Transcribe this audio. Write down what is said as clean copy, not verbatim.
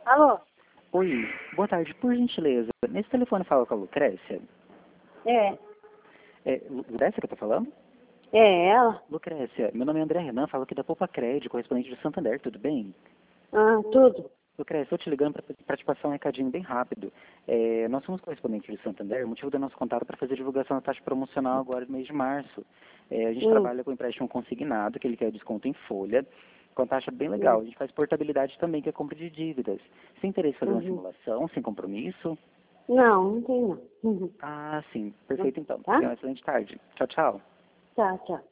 Alô? Oi, boa tarde, por gentileza. Nesse telefone fala com a Lucrécia? É. É Lucrécia que eu tô falando? É ela? Lucrécia, meu nome é André Renan, falo aqui da Poupa Crédito, correspondente de Santander, tudo bem? Ah, tudo. Lucrécia, estou te ligando para te passar um recadinho bem rápido. Nós somos correspondentes de Santander, o motivo do nosso contato é para fazer divulgação da taxa promocional agora no mês de março. A gente trabalha com empréstimo consignado, que ele quer desconto em folha, com taxa bem legal. A gente faz portabilidade também, que é compra de dívidas. Você tem interesse em fazer uma simulação, sem compromisso? Não, não tem não. Ah, sim. Perfeito então. Tá? Tenha uma excelente tarde. Tchau, tchau. Tá, tchau.